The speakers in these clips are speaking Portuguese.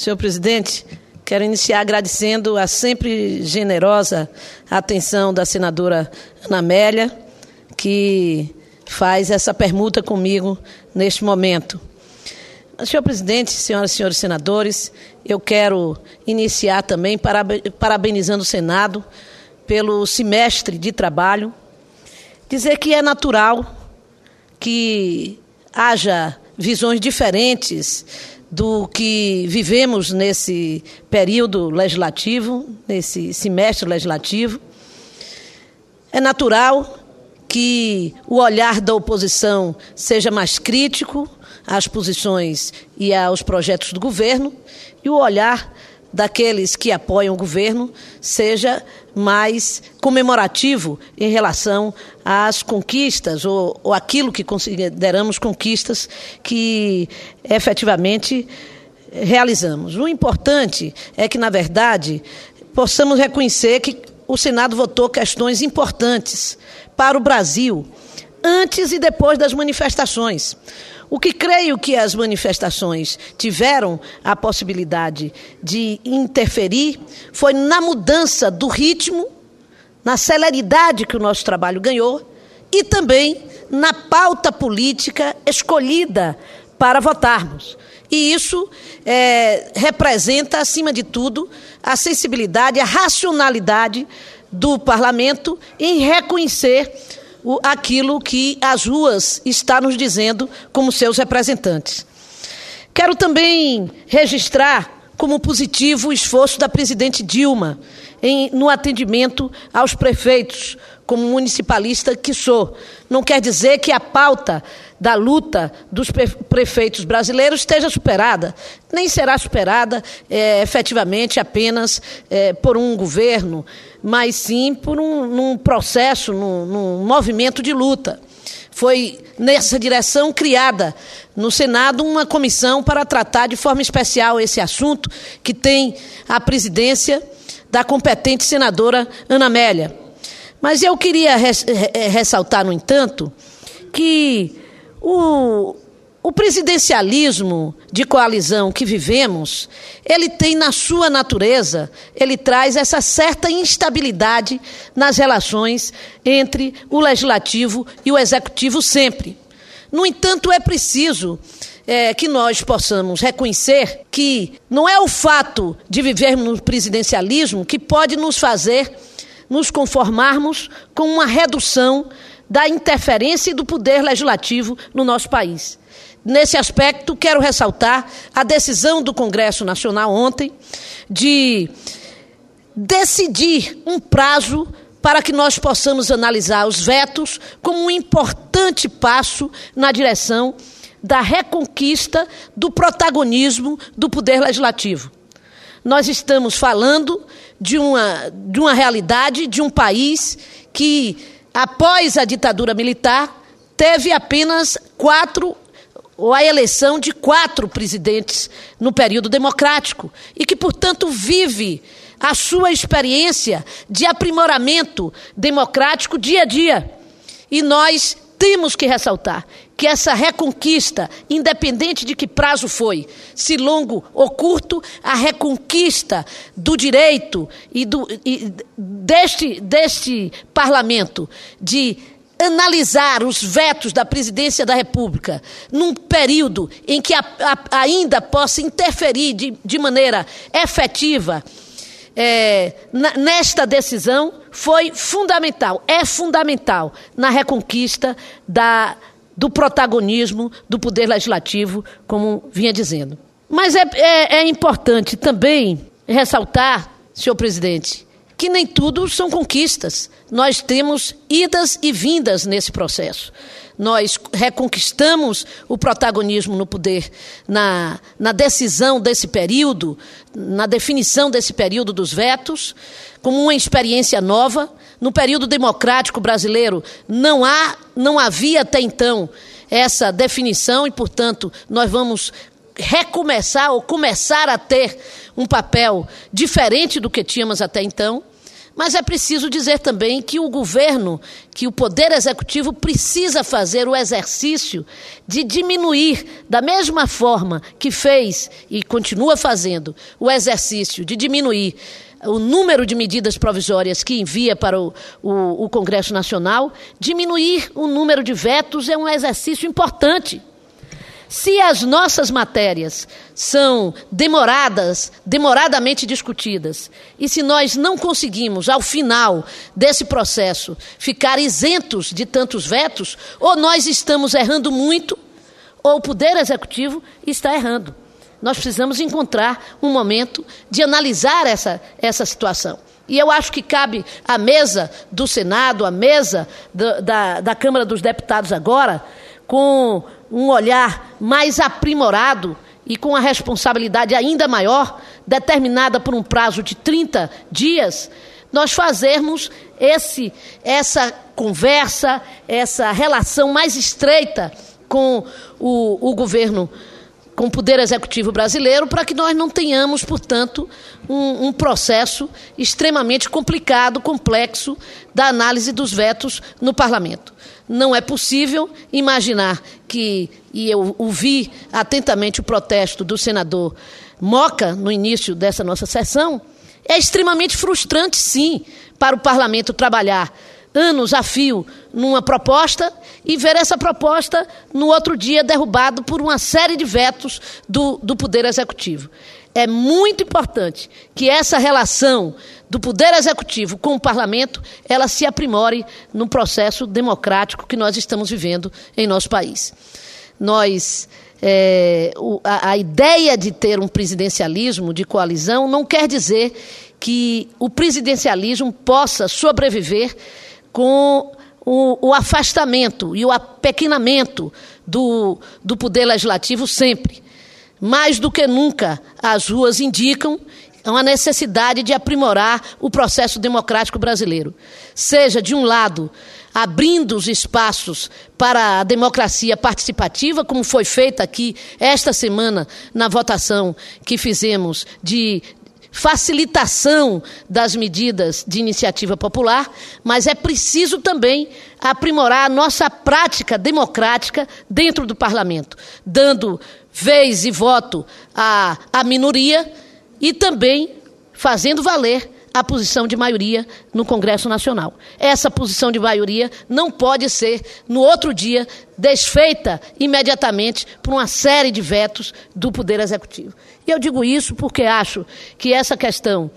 Senhor presidente, quero iniciar agradecendo a sempre generosa atenção da senadora Ana Amélia, que faz essa permuta comigo neste momento. Senhor presidente, senhoras e senhores senadores, eu quero iniciar também parabenizando o Senado pelo semestre de trabalho, dizer que é natural que haja visões diferentes do que vivemos nesse período legislativo, nesse semestre legislativo. É natural que o olhar da oposição seja mais crítico às posições e aos projetos do governo, e o olhar daqueles que apoiam o governo seja mais comemorativo em relação às conquistas ou aquilo que consideramos conquistas que efetivamente realizamos. O importante é que, na verdade, possamos reconhecer que o Senado votou questões importantes para o Brasil antes e depois das manifestações. O que creio que as manifestações tiveram a possibilidade de interferir foi na mudança do ritmo, na celeridade que o nosso trabalho ganhou e também na pauta política escolhida para votarmos. E isso representa, acima de tudo, a sensibilidade, a racionalidade do parlamento em reconhecer aquilo que as ruas estão nos dizendo como seus representantes. Quero também registrar como positivo o esforço da presidente Dilma no atendimento aos prefeitos, como municipalista que sou. Não quer dizer que a pauta da luta dos prefeitos brasileiros esteja superada, nem será superada efetivamente apenas por um governo, mas sim por num processo, num movimento de luta. Foi nessa direção criada no Senado uma comissão para tratar de forma especial esse assunto, que tem a presidência da competente senadora Ana Amélia. Mas eu queria ressaltar, no entanto, que o presidencialismo de coalizão que vivemos, ele tem na sua natureza, ele traz essa certa instabilidade nas relações entre o legislativo e o executivo sempre. No entanto, é preciso que nós possamos reconhecer que não é o fato de vivermos no presidencialismo que pode nos fazer nos conformarmos com uma redução da interferência e do poder legislativo no nosso país. Nesse aspecto, quero ressaltar a decisão do Congresso Nacional ontem de decidir um prazo para que nós possamos analisar os vetos como um importante passo na direção da reconquista do protagonismo do poder legislativo. Nós estamos falando de uma realidade, de um país que, após a ditadura militar, teve apenas a eleição de 4 presidentes no período democrático e que, portanto, vive a sua experiência de aprimoramento democrático dia a dia. E nós temos que ressaltar que essa reconquista, independente de que prazo foi, se longo ou curto, a reconquista do direito deste parlamento de analisar os vetos da presidência da República num período em que ainda possa interferir de maneira efetiva nesta decisão, foi fundamental, é fundamental na reconquista do protagonismo do poder legislativo, como vinha dizendo. Mas é importante também ressaltar, senhor presidente, que nem tudo são conquistas. Nós temos idas e vindas nesse processo. Nós reconquistamos o protagonismo no poder na decisão desse período, na definição desse período dos vetos, como uma experiência nova. No período democrático brasileiro não havia até então essa definição e, portanto, nós vamos recomeçar ou começar a ter um papel diferente do que tínhamos até então. Mas é preciso dizer também que o governo, que o Poder Executivo precisa fazer o exercício de diminuir, da mesma forma que fez e continua fazendo o exercício de diminuir o número de medidas provisórias que envia para o Congresso Nacional, diminuir o número de vetos é um exercício importante. Se as nossas matérias são demoradamente discutidas, e se nós não conseguimos, ao final desse processo, ficar isentos de tantos vetos, ou nós estamos errando muito, ou o Poder Executivo está errando. Nós precisamos encontrar um momento de analisar essa situação. E eu acho que cabe à mesa do Senado, à mesa da Câmara dos Deputados agora, com um olhar mais aprimorado e com a responsabilidade ainda maior, determinada por um prazo de 30 dias, nós fazermos essa conversa, essa relação mais estreita com o governo, com o Poder Executivo brasileiro, para que nós não tenhamos, portanto, um processo extremamente complicado, complexo, da análise dos vetos no Parlamento. Não é possível imaginar que, e eu ouvi atentamente o protesto do senador Moca no início dessa nossa sessão, é extremamente frustrante, sim, para o Parlamento trabalhar anos a fio numa proposta e ver essa proposta no outro dia derrubado por uma série de vetos do Poder Executivo. É muito importante que essa relação do Poder Executivo com o Parlamento, ela se aprimore no processo democrático que nós estamos vivendo em nosso país. A ideia de ter um presidencialismo de coalizão não quer dizer que o presidencialismo possa sobreviver com o afastamento e o apequenamento do Poder Legislativo sempre. Mais do que nunca, as ruas indicam uma necessidade de aprimorar o processo democrático brasileiro. Seja, de um lado, abrindo os espaços para a democracia participativa, como foi feita aqui esta semana na votação que fizemos de facilitação das medidas de iniciativa popular, mas é preciso também aprimorar a nossa prática democrática dentro do Parlamento, dando vez e voto à minoria e também fazendo valer a posição de maioria no Congresso Nacional. Essa posição de maioria não pode ser, no outro dia, desfeita imediatamente por uma série de vetos do Poder Executivo. E eu digo isso porque acho que essa questão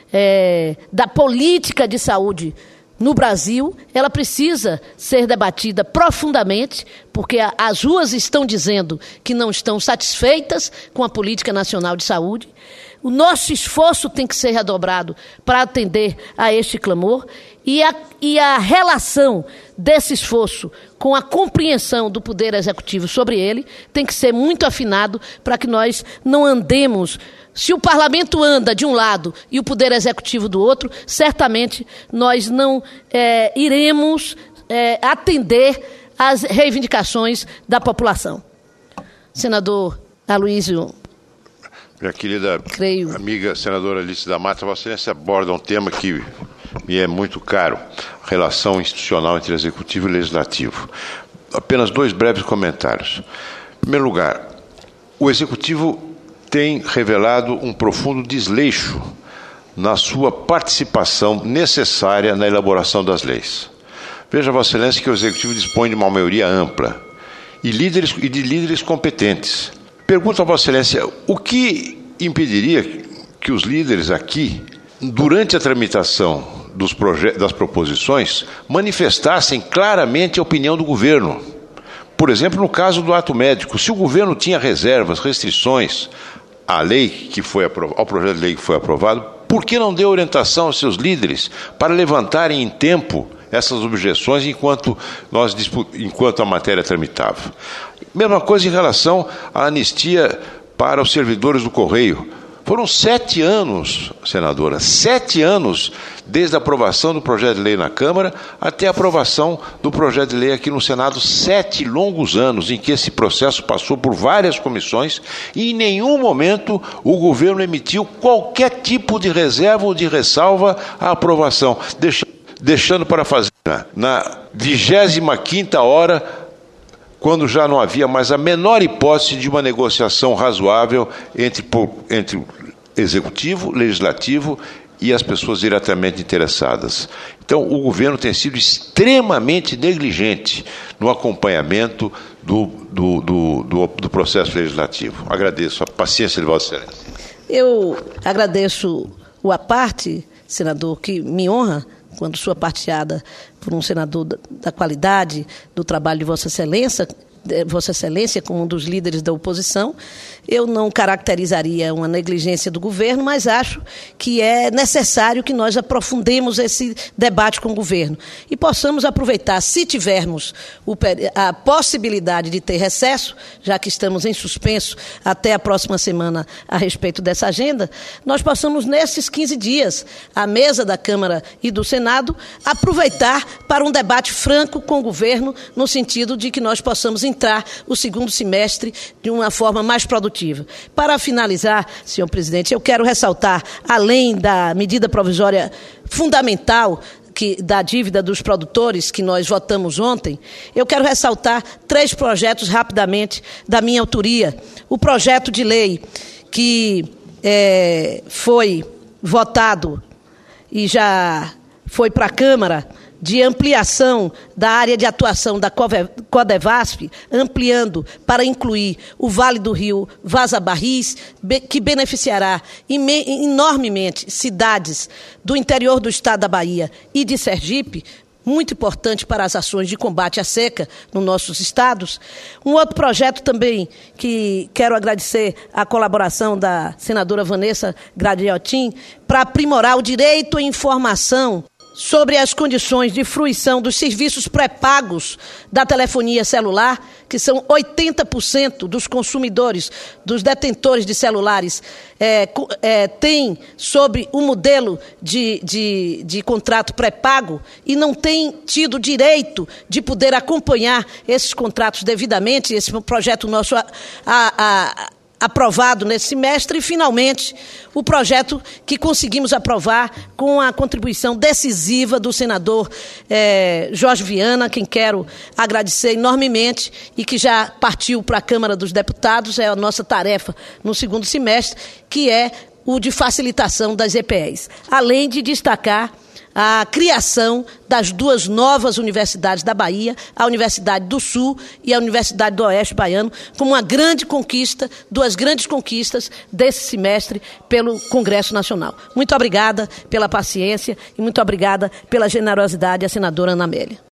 da política de saúde no Brasil, ela precisa ser debatida profundamente, porque as ruas estão dizendo que não estão satisfeitas com a política nacional de saúde. O nosso esforço tem que ser redobrado para atender a este clamor e a relação desse esforço com a compreensão do Poder Executivo sobre ele tem que ser muito afinado para que nós não andemos. Se o Parlamento anda de um lado e o Poder Executivo do outro, certamente nós não iremos atender às reivindicações da população. Senador Aloysio. Minha querida amiga senadora Alice da Mata, Vossa Excelência aborda um tema que me é muito caro, a relação institucional entre Executivo e Legislativo. Apenas 2 breves comentários. Em primeiro lugar, o Executivo tem revelado um profundo desleixo na sua participação necessária na elaboração das leis. Veja, Vossa Excelência, que o Executivo dispõe de uma maioria ampla e de líderes competentes. Pergunto a Vossa Excelência, o que impediria que os líderes aqui, durante a tramitação das proposições, manifestassem claramente a opinião do governo? Por exemplo, no caso do ato médico, se o governo tinha reservas, restrições à lei ao projeto de lei que foi aprovado, por que não deu orientação aos seus líderes para levantarem em tempo essas objeções enquanto a matéria tramitava? Mesma coisa em relação à anistia para os servidores do Correio. Foram 7 anos, senadora, 7 anos desde a aprovação do projeto de lei na Câmara até a aprovação do projeto de lei aqui no Senado. 7 longos anos em que esse processo passou por várias comissões e em nenhum momento o governo emitiu qualquer tipo de reserva ou de ressalva à aprovação, deixando para fazer na 25ª hora, quando já não havia mais a menor hipótese de uma negociação razoável entre o Executivo, Legislativo e as pessoas diretamente interessadas. Então, o governo tem sido extremamente negligente no acompanhamento do processo legislativo. Agradeço a paciência de Vossa Excelência. Eu agradeço a parte, senador, que me honra quando sou parteada por um senador da qualidade do trabalho de Vossa Excelência, como um dos líderes da oposição. Eu não caracterizaria uma negligência do governo, mas acho que é necessário que nós aprofundemos esse debate com o governo e possamos aproveitar, se tivermos a possibilidade de ter recesso, já que estamos em suspenso até a próxima semana a respeito dessa agenda, nós possamos, nesses 15 dias, a mesa da Câmara e do Senado, aproveitar para um debate franco com o governo, no sentido de que nós possamos entrar o segundo semestre de uma forma mais produtiva. Para finalizar, senhor presidente, eu quero ressaltar, além da medida provisória fundamental da dívida dos produtores que nós votamos ontem, eu quero ressaltar 3 projetos rapidamente da minha autoria. O projeto de lei que foi votado e já foi para a Câmara, de ampliação da área de atuação da Codevasf, ampliando para incluir o Vale do Rio Vaza Barris, que beneficiará enormemente cidades do interior do estado da Bahia e de Sergipe, muito importante para as ações de combate à seca nos nossos estados. Um outro projeto também que quero agradecer a colaboração da senadora Vanessa Gradiotin para aprimorar o direito à informação sobre as condições de fruição dos serviços pré-pagos da telefonia celular, que são 80% dos consumidores, dos detentores de celulares, têm sobre o modelo de contrato pré-pago e não têm tido direito de poder acompanhar esses contratos devidamente. Esse projeto nosso aprovado nesse semestre e, finalmente, o projeto que conseguimos aprovar com a contribuição decisiva do senador Jorge Viana, quem quero agradecer enormemente e que já partiu para a Câmara dos Deputados, é a nossa tarefa no segundo semestre, que é o de facilitação das EPEs, além de destacar a criação das 2 novas universidades da Bahia, a Universidade do Sul e a Universidade do Oeste Baiano, como uma grande conquista, 2 grandes conquistas desse semestre pelo Congresso Nacional. Muito obrigada pela paciência e muito obrigada pela generosidade à senadora Ana Amélia.